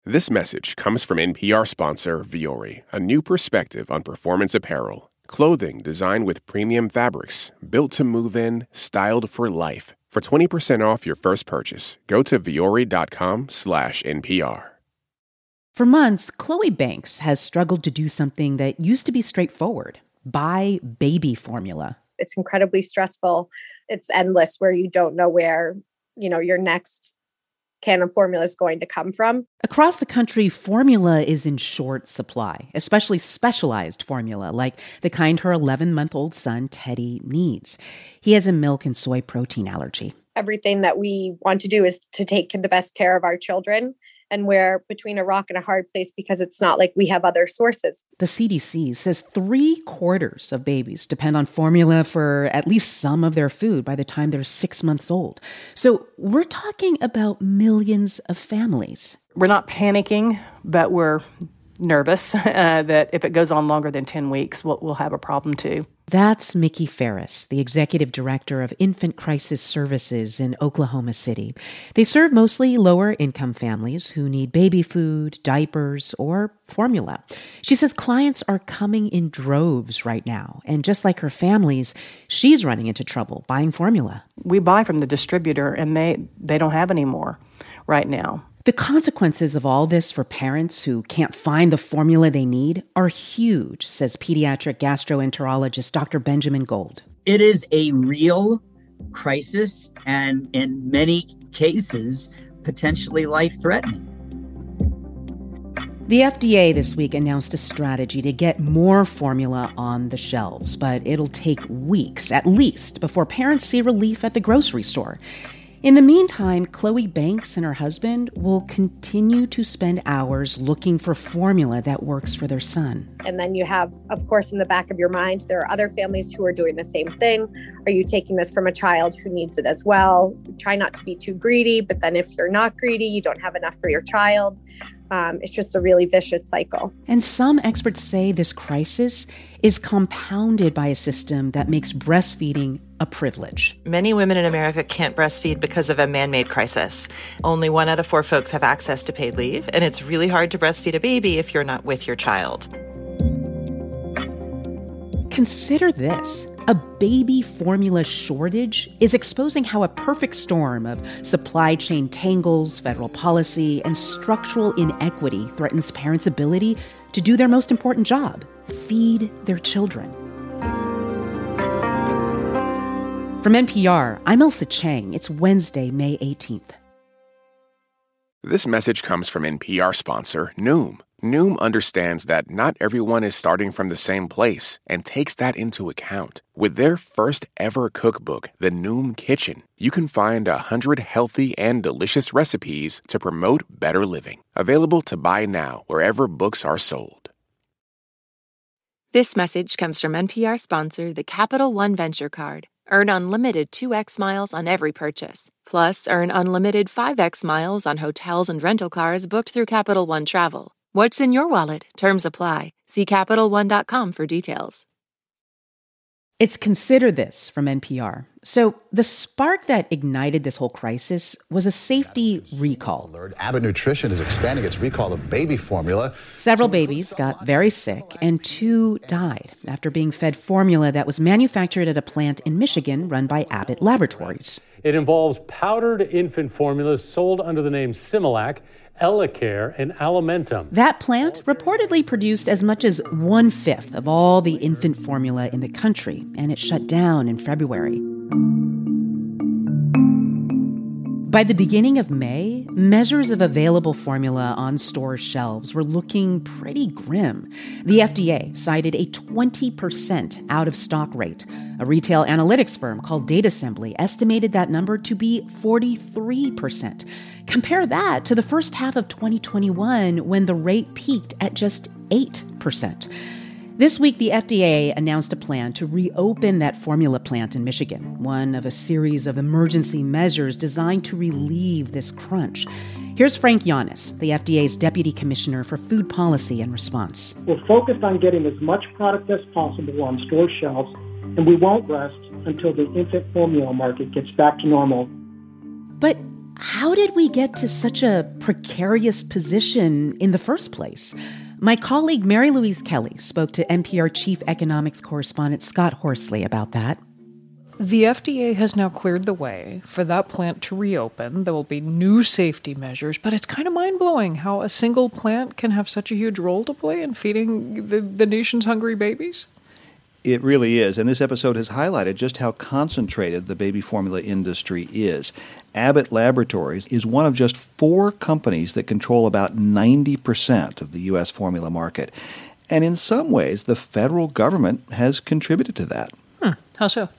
This message comes from NPR sponsor Vuori, a new perspective on performance apparel. Clothing designed with premium fabrics, built to move in, styled for life. For 20% off your first purchase, go to vuori.com/NPR. For months, Chloe Banks has struggled to do something that used to be straightforward: buy baby formula. It's incredibly stressful. It's endless where you don't know where, your next can of formula is going to come from. Across the country, formula is in short supply, especially specialized formula, like the kind her 11-month-old son, Teddy, needs. He has a milk and soy protein allergy. Everything that we want to do is to take the best care of our children. And we're between a rock and a hard place because it's not like we have other sources. The CDC says 3/4 of babies depend on formula for at least some of their food by the time they're 6 months old. So we're talking about millions of families. We're not panicking, but we're nervous that if it goes on longer than 10 weeks, we'll have a problem too. That's Mickey Ferris, the executive director of Infant Crisis Services in Oklahoma City. They serve mostly lower-income families who need baby food, diapers, or formula. She says clients are coming in droves right now, and just like her families, she's running into trouble buying formula. We buy from the distributor, and they don't have any more right now. The consequences of all this for parents who can't find the formula they need are huge, says pediatric gastroenterologist Dr. Benjamin Gold. It is a real crisis and in many cases, potentially life-threatening. The FDA this week announced a strategy to get more formula on the shelves, but it'll take weeks, at least, before parents see relief at the grocery store. In the meantime, Chloe Banks and her husband will continue to spend hours looking for formula that works for their son. And then you have, of course, in the back of your mind, there are other families who are doing the same thing. Are you taking this from a child who needs it as well? Try not to be too greedy, but then if you're not greedy, you don't have enough for your child. It's just a really vicious cycle. And some experts say this crisis is compounded by a system that makes breastfeeding a privilege. Many women in America can't breastfeed because of a man-made crisis. Only 1 out of 4 folks have access to paid leave, and it's really hard to breastfeed a baby if you're not with your child. Consider this. A baby formula shortage is exposing how a perfect storm of supply chain tangles, federal policy, and structural inequity threatens parents' ability to do their most important job: feed their children. From NPR, I'm Ailsa Chang. It's Wednesday, May 18th. This message comes from NPR sponsor Noom. Noom understands that not everyone is starting from the same place and takes that into account. With their first ever cookbook, The Noom Kitchen, you can find 100 healthy and delicious recipes to promote better living. Available to buy now wherever books are sold. This message comes from NPR sponsor, the Capital One Venture Card. Earn unlimited 2x miles on every purchase. Plus, earn unlimited 5x miles on hotels and rental cars booked through Capital One Travel. What's in your wallet? Terms apply. See CapitalOne.com for details. It's Consider This from NPR. So the spark that ignited this whole crisis was a safety recall. Abbott Nutrition is expanding its recall of baby formula. Several babies got very sick, and 2 died after being fed formula that was manufactured at a plant in Michigan run by Abbott Laboratories. It involves powdered infant formulas sold under the name Similac, Elecare, and Alimentum. That plant reportedly produced as much as 1/5 of all the infant formula in the country, and it shut down in February. By the beginning of May, measures of available formula on store shelves were looking pretty grim. The FDA cited a 20% out-of-stock rate. A retail analytics firm called DataSembly estimated that number to be 43%. Compare that to the first half of 2021, when the rate peaked at just 8%. This week, the FDA announced a plan to reopen that formula plant in Michigan, one of a series of emergency measures designed to relieve this crunch. Here's Frank Yiannas, the FDA's Deputy Commissioner for Food Policy and Response. We're focused on getting as much product as possible on store shelves, and we won't rest until the infant formula market gets back to normal. But how did we get to such a precarious position in the first place? My colleague Mary Louise Kelly spoke to NPR chief economics correspondent Scott Horsley about that. The FDA has now cleared the way for that plant to reopen. There will be new safety measures, but it's kind of mind-blowing how a single plant can have such a huge role to play in feeding the nation's hungry babies. It really is, and this episode has highlighted just how concentrated the baby formula industry is. Abbott Laboratories is one of just 4 companies that control about 90% of the U.S. formula market. And in some ways, the federal government has contributed to that. How so?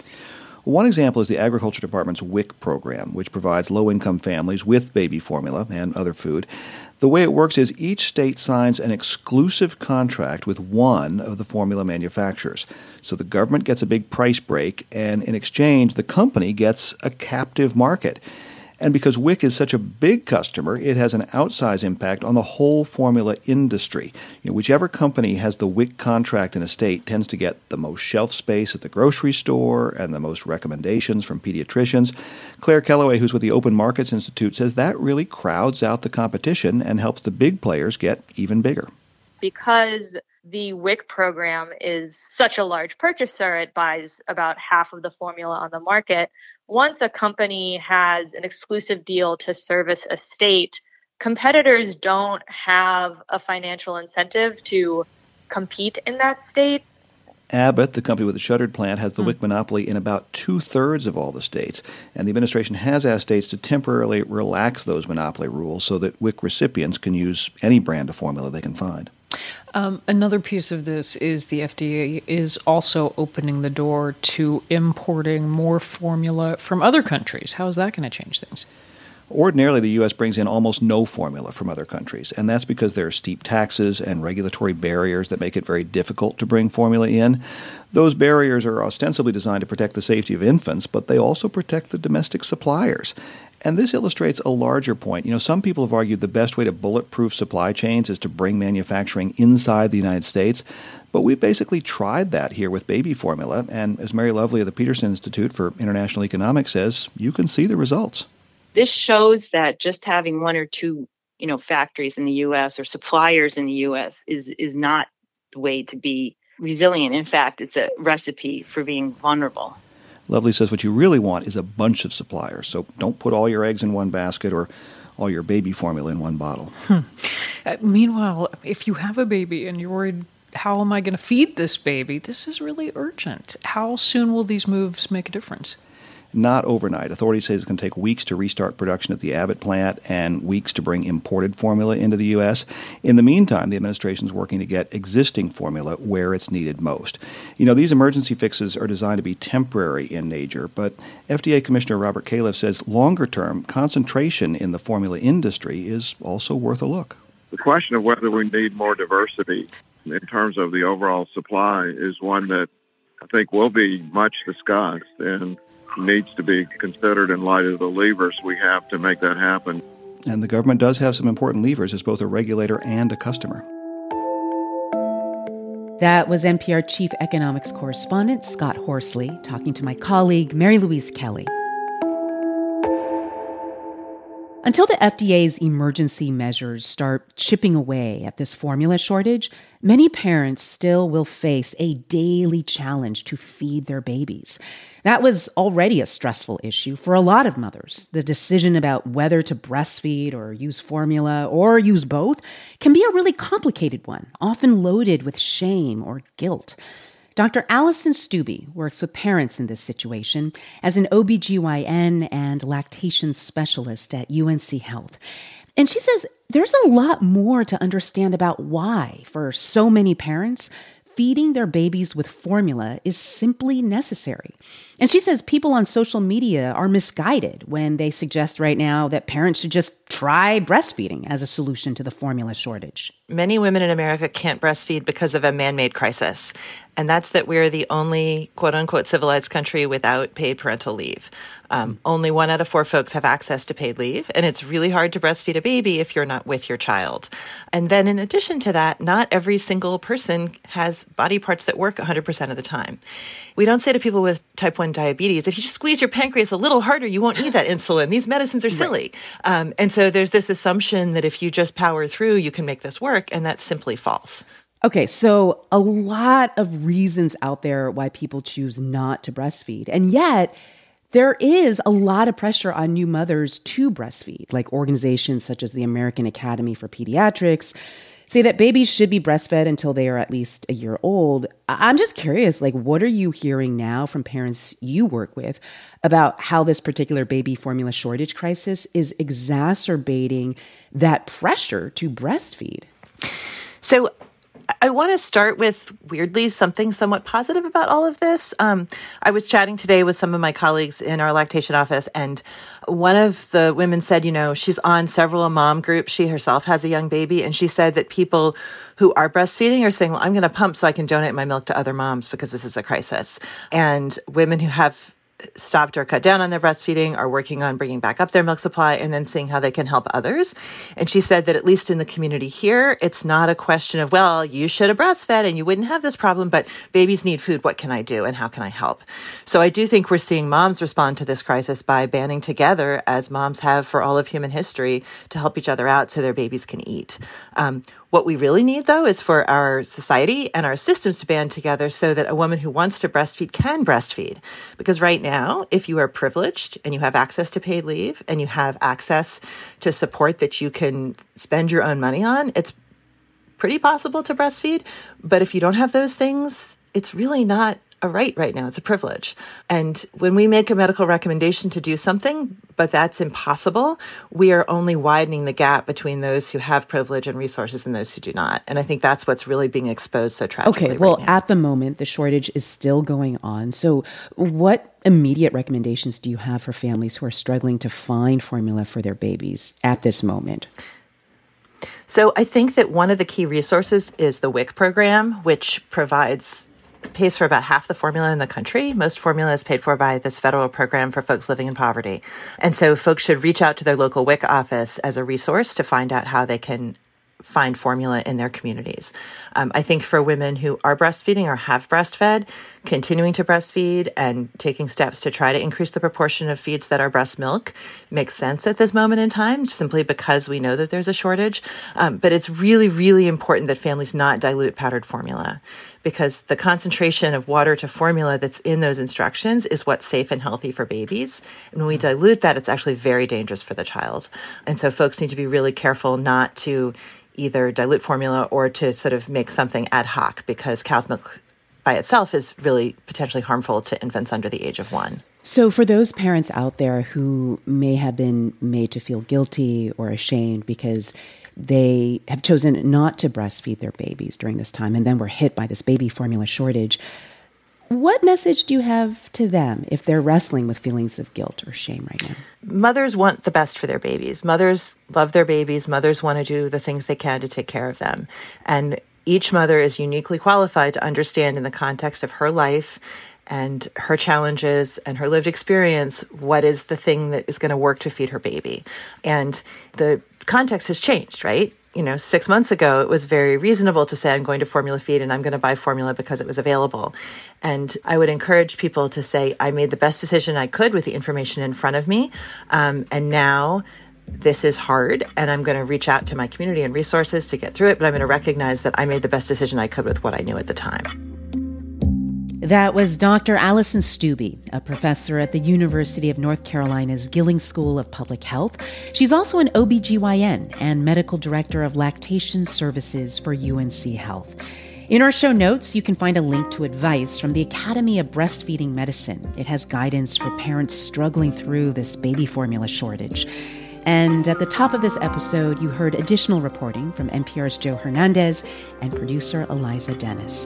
One example is the Agriculture Department's WIC program, which provides low-income families with baby formula and other food. The way it works is each state signs an exclusive contract with one of the formula manufacturers. So the government gets a big price break, and in exchange, the company gets a captive market. And because WIC is such a big customer, it has an outsized impact on the whole formula industry. Whichever company has the WIC contract in a state tends to get the most shelf space at the grocery store and the most recommendations from pediatricians. Claire Kellaway, who's with the Open Markets Institute, says that really crowds out the competition and helps the big players get even bigger. Because the WIC program is such a large purchaser, it buys about half of the formula on the market. Once a company has an exclusive deal to service a state, competitors don't have a financial incentive to compete in that state. Abbott, the company with the shuttered plant, has the WIC monopoly in about 2/3 of all the states, and the administration has asked states to temporarily relax those monopoly rules so that WIC recipients can use any brand of formula they can find. Another piece of this is the FDA is also opening the door to importing more formula from other countries. How is that going to change things? Ordinarily, the U.S. brings in almost no formula from other countries, and that's because there are steep taxes and regulatory barriers that make it very difficult to bring formula in. Those barriers are ostensibly designed to protect the safety of infants, but they also protect the domestic suppliers. And this illustrates a larger point. Some people have argued the best way to bulletproof supply chains is to bring manufacturing inside the United States. But we've basically tried that here with baby formula. And as Mary Lovely of the Peterson Institute for International Economics says, you can see the results. This shows that just having one or two, factories in the U.S. or suppliers in the U.S. is not the way to be resilient. In fact, it's a recipe for being vulnerable. Lovely says what you really want is a bunch of suppliers. So don't put all your eggs in one basket or all your baby formula in one bottle. Meanwhile, if you have a baby and you're worried, how am I going to feed this baby? This is really urgent. How soon will these moves make a difference? Not overnight. Authorities say it's going to take weeks to restart production at the Abbott plant and weeks to bring imported formula into the U.S. In the meantime, the administration is working to get existing formula where it's needed most. These emergency fixes are designed to be temporary in nature, but FDA Commissioner Robert Califf says longer-term concentration in the formula industry is also worth a look. The question of whether we need more diversity in terms of the overall supply is one that I think will be much discussed and needs to be considered in light of the levers we have to make that happen. And the government does have some important levers as both a regulator and a customer. That was NPR chief economics correspondent Scott Horsley talking to my colleague Mary Louise Kelly. Until the FDA's emergency measures start chipping away at this formula shortage, many parents still will face a daily challenge to feed their babies. That was already a stressful issue for a lot of mothers. The decision about whether to breastfeed or use formula or use both can be a really complicated one, often loaded with shame or guilt. Dr. Allison Stubbe works with parents in this situation as an OBGYN and lactation specialist at UNC Health. And she says there's a lot more to understand about why, for so many parents, feeding their babies with formula is simply necessary. And she says people on social media are misguided when they suggest right now that parents should just try breastfeeding as a solution to the formula shortage. Many women in America can't breastfeed because of a man-made crisis. And that's that we're the only quote-unquote civilized country without paid parental leave. Only 1 out of 4 folks have access to paid leave, and it's really hard to breastfeed a baby if you're not with your child. And then in addition to that, not every single person has body parts that work 100% of the time. We don't say to people with type 1 on diabetes. If you just squeeze your pancreas a little harder, you won't need that insulin. These medicines are silly. Right. And so there's this assumption that if you just power through, you can make this work, and that's simply false. Okay, so a lot of reasons out there why people choose not to breastfeed. And yet, there is a lot of pressure on new mothers to breastfeed, like organizations such as the American Academy for Pediatrics say that babies should be breastfed until they are at least a year old. I'm just curious, like, what are you hearing now from parents you work with about how this particular baby formula shortage crisis is exacerbating that pressure to breastfeed? So I want to start with, weirdly, something somewhat positive about all of this. I was chatting today with some of my colleagues in our lactation office, and one of the women said, she's on several mom groups. She herself has a young baby, and she said that people who are breastfeeding are saying, well, I'm going to pump so I can donate my milk to other moms because this is a crisis. And women who have stopped or cut down on their breastfeeding are working on bringing back up their milk supply and then seeing how they can help others. And she said that at least in the community here, it's not a question of, well, you should have breastfed and you wouldn't have this problem, but babies need food. What can I do and how can I help? So I do think we're seeing moms respond to this crisis by banding together, as moms have for all of human history, to help each other out so their babies can eat. What we really need, though, is for our society and our systems to band together so that a woman who wants to breastfeed can breastfeed. Because right now, if you are privileged and you have access to paid leave and you have access to support that you can spend your own money on, it's pretty possible to breastfeed. But if you don't have those things, it's really not a right now. It's a privilege. And when we make a medical recommendation to do something, but that's impossible, we are only widening the gap between those who have privilege and resources and those who do not. And I think that's what's really being exposed so tragically. Okay, well, right now. At the moment, the shortage is still going on. So what immediate recommendations do you have for families who are struggling to find formula for their babies at this moment? So I think that one of the key resources is the WIC program, which pays for about half the formula in the country. Most formula is paid for by this federal program for folks living in poverty. And so folks should reach out to their local WIC office as a resource to find out how they can find formula in their communities. I think for women who are breastfeeding or have breastfed, continuing to breastfeed and taking steps to try to increase the proportion of feeds that are breast milk makes sense at this moment in time, simply because we know that there's a shortage. But it's really, really important that families not dilute powdered formula, because the concentration of water to formula that's in those instructions is what's safe and healthy for babies. And when we dilute that, it's actually very dangerous for the child. And so folks need to be really careful not to either dilute formula or to sort of make something ad hoc, because cow's milk by itself is really potentially harmful to infants under the age of 1. So for those parents out there who may have been made to feel guilty or ashamed because they have chosen not to breastfeed their babies during this time and then were hit by this baby formula shortage, what message do you have to them if they're wrestling with feelings of guilt or shame right now? Mothers want the best for their babies. Mothers love their babies. Mothers want to do the things they can to take care of them. And each mother is uniquely qualified to understand, in the context of her life and her challenges and her lived experience, what is the thing that is going to work to feed her baby. And the context has changed, right? 6 months ago, it was very reasonable to say, I'm going to formula feed and I'm going to buy formula because it was available. And I would encourage people to say, I made the best decision I could with the information in front of me. And now this is hard, and I'm going to reach out to my community and resources to get through it. But I'm going to recognize that I made the best decision I could with what I knew at the time. That was Dr. Allison Stube, a professor at the University of North Carolina's Gilling School of Public Health. She's also an OBGYN and medical director of lactation services for UNC Health. In our show notes, you can find a link to advice from the Academy of Breastfeeding Medicine. It has guidance for parents struggling through this baby formula shortage. And at the top of this episode, you heard additional reporting from NPR's Joe Hernandez and producer Eliza Dennis.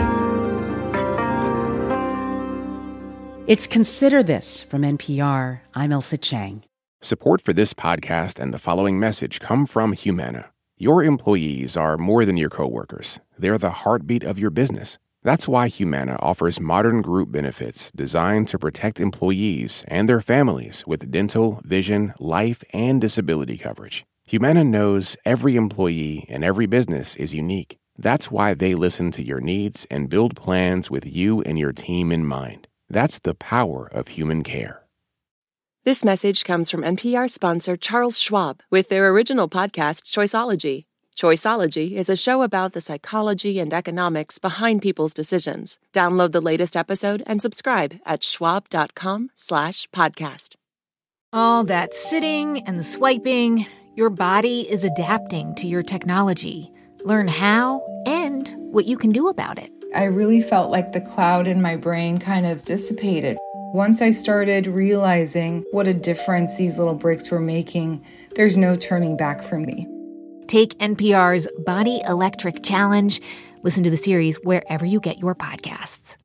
It's Consider This from NPR. I'm Elsa Chang. Support for this podcast and the following message come from Humana. Your employees are more than your coworkers. They're the heartbeat of your business. That's why Humana offers modern group benefits designed to protect employees and their families with dental, vision, life, and disability coverage. Humana knows every employee and every business is unique. That's why they listen to your needs and build plans with you and your team in mind. That's the power of human care. This message comes from NPR sponsor Charles Schwab with their original podcast, Choiceology. Choiceology is a show about the psychology and economics behind people's decisions. Download the latest episode and subscribe at schwab.com/podcast. All that sitting and swiping, your body is adapting to your technology. Learn how and what you can do about it. I really felt like the cloud in my brain kind of dissipated. Once I started realizing what a difference these little breaks were making, there's no turning back for me. Take NPR's Body Electric Challenge. Listen to the series wherever you get your podcasts.